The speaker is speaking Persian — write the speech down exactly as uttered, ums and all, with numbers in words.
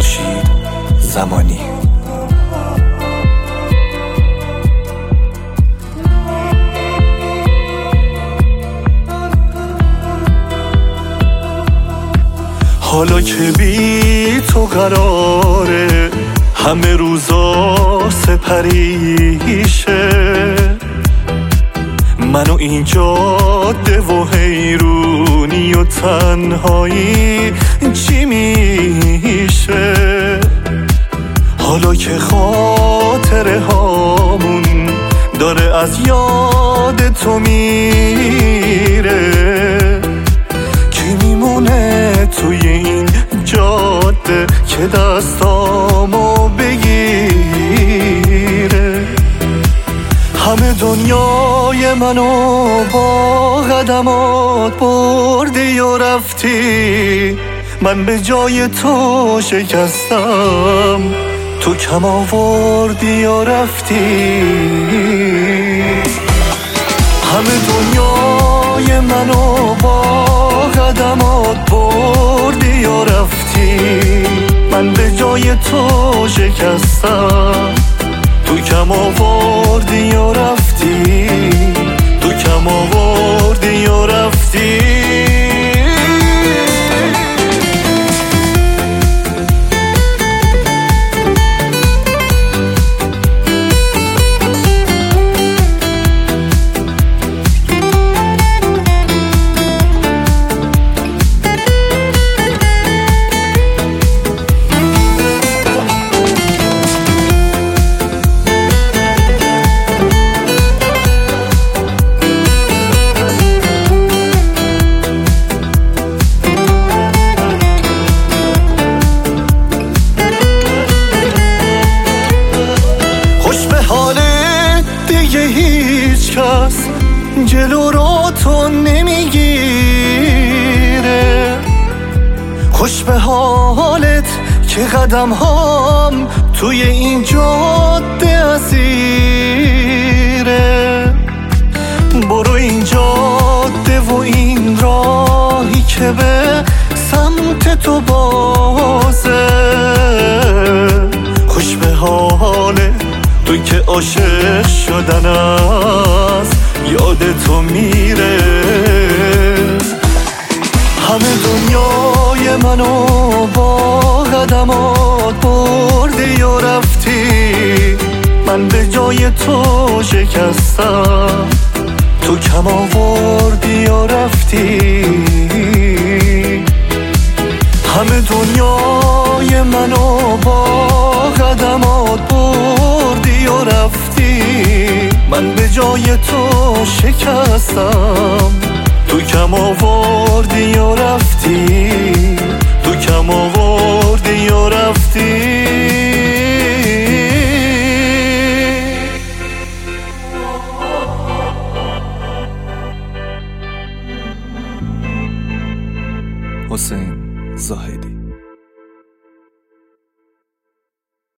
فرشید زمانی. حالا که بی تو قراره همه روزا سپریشه، منو این جاده و حیرونی و تنهایی چی میشه؟ حالا که خاطره هامون داره از یاد تو میره، کی میمونه توی این جاده که دستامو بگیره؟ همه دنیای منو با قدمات بردی و رفتی، من به جای تو شکستم، تو کم آوردی و رفتی. همه دنیای منو با قدمات بردی و رفتی، من به جای تو شکستم، تو کم آوردی و رفتی، تو کم آوردی و رفتی. هیچ کس جلو رو تو نمیگیره، خوش به حالت که قدم هام توی این جاده اسیره. برو این جاده و این راهی که به سمت تو بازه، خوش به حالت تو که عاشق شدن از یاد تو میره. همه دنیای منو با قدمات بردی و رفتی، من به جای تو شکستم، تو کم آوردی و رفتی. همه دنیای منو با قدمات بردی و رفتی، من به جای تو شکستم، تو کم آوردی و رفتی، تو کم آوردی و رفتی. حسین زاهدی.